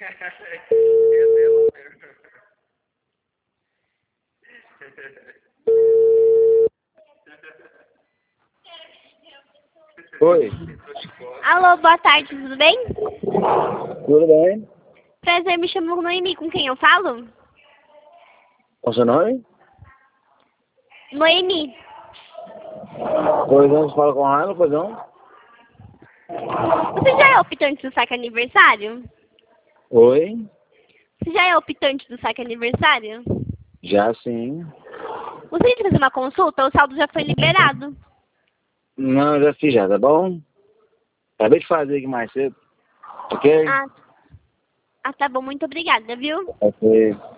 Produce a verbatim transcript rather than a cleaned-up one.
Oi. Alô, boa tarde, tudo bem? Tudo bem? Prazer, me chamo Noemi, com quem eu falo? Qual o seu nome? Noemi. Pois não, você fala com a Raila, pois não? Você já é optante do saque aniversário? Oi? Você já é optante do saque aniversário? Já sim. Gostaria de fazer uma consulta? O saldo já foi liberado. Não, já fiz já, tá bom? Acabei de fazer aqui mais cedo. Ok? Ah, ah tá bom, muito obrigada, viu? Ok.